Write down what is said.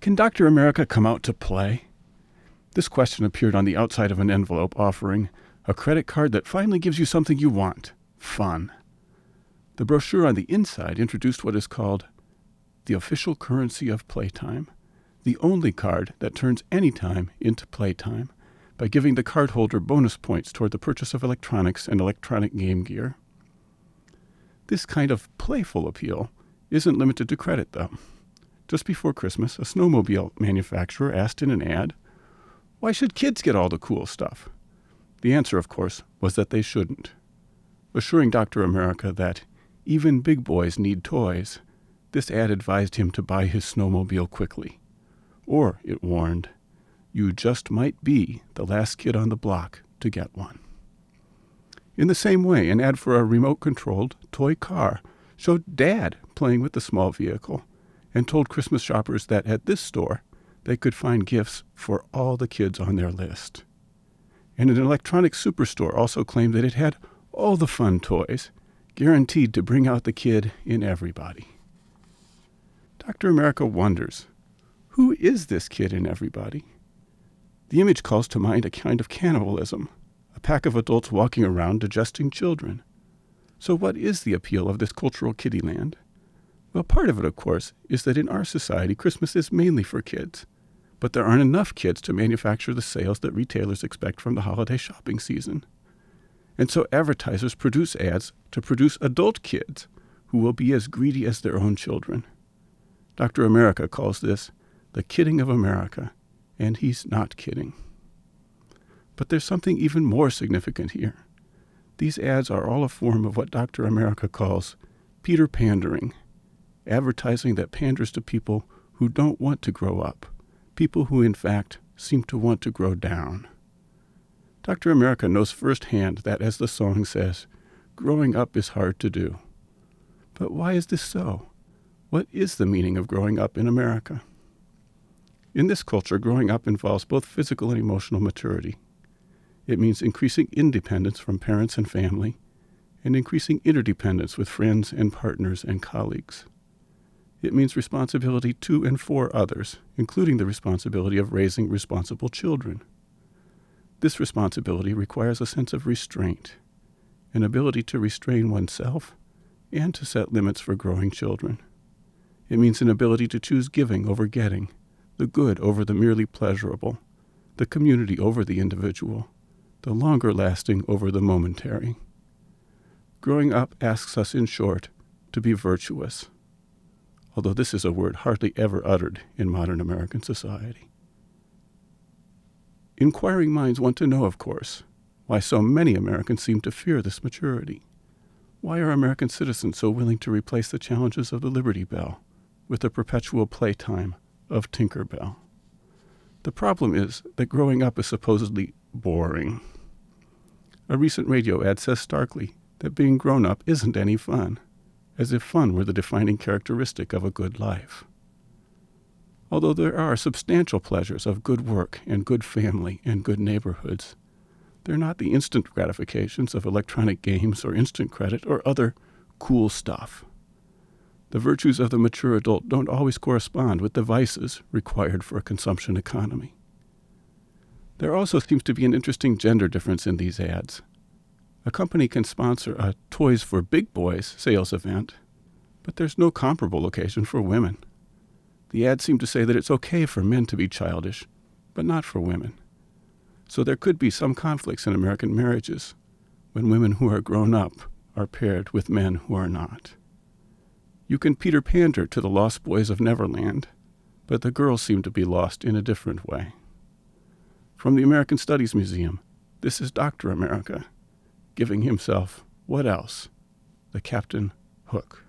Can Dr. America come out to play? This question appeared on the outside of an envelope offering a credit card that finally gives you something you want, fun. The brochure on the inside introduced what is called the official currency of playtime, the only card that turns any time into playtime by giving the cardholder bonus points toward the purchase of electronics and electronic game gear. This kind of playful appeal isn't limited to credit, though. Just before Christmas, a snowmobile manufacturer asked in an ad, "Why should kids get all the cool stuff?" The answer, of course, was that they shouldn't. Assuring Dr. America that even big boys need toys, this ad advised him to buy his snowmobile quickly. Or, it warned, you just might be the last kid on the block to get one. In the same way, an ad for a remote-controlled toy car showed Dad playing with the small vehicle and told Christmas shoppers that at this store they could find gifts for all the kids on their list. And an electronics superstore also claimed that it had all the fun toys, guaranteed to bring out the kid in everybody. Dr. America wonders, who is this kid in everybody? The image calls to mind a kind of cannibalism, a pack of adults walking around digesting children. So what is the appeal of this cultural kiddieland? Well, part of it, of course, is that in our society, Christmas is mainly for kids. But there aren't enough kids to manufacture the sales that retailers expect from the holiday shopping season. And so advertisers produce ads to produce adult kids who will be as greedy as their own children. Dr. America calls this the kidding of America, and he's not kidding. But there's something even more significant here. These ads are all a form of what Dr. America calls Peter Pandering, advertising that panders to people who don't want to grow up, people who, in fact, seem to want to grow down. Dr. America knows firsthand that, as the song says, growing up is hard to do. But why is this so? What is the meaning of growing up in America? In this culture, growing up involves both physical and emotional maturity. It means increasing independence from parents and family, and increasing interdependence with friends and partners and colleagues. It means responsibility to and for others, including the responsibility of raising responsible children. This responsibility requires a sense of restraint, an ability to restrain oneself, and to set limits for growing children. It means an ability to choose giving over getting, the good over the merely pleasurable, the community over the individual, the longer-lasting over the momentary. Growing up asks us, in short, to be virtuous, although this is a word hardly ever uttered in modern American society. Inquiring minds want to know, of course, why so many Americans seem to fear this maturity. Why are American citizens so willing to replace the challenges of the Liberty Bell with the perpetual playtime of Tinker Bell? The problem is that growing up is supposedly boring. A recent radio ad says starkly that being grown up isn't any fun, as if fun were the defining characteristic of a good life. Although there are substantial pleasures of good work and good family and good neighborhoods, they're not the instant gratifications of electronic games or instant credit or other cool stuff. The virtues of the mature adult don't always correspond with the vices required for a consumption economy. There also seems to be an interesting gender difference in these ads. A company can sponsor a Toys for Big Boys sales event, but there's no comparable occasion for women. The ads seem to say that it's okay for men to be childish, but not for women. So there could be some conflicts in American marriages when women who are grown up are paired with men who are not. You can Peter Pander to the lost boys of Neverland, but the girls seem to be lost in a different way. From the American Studies Museum, this is Dr. America, giving himself, what else? The Captain Hook.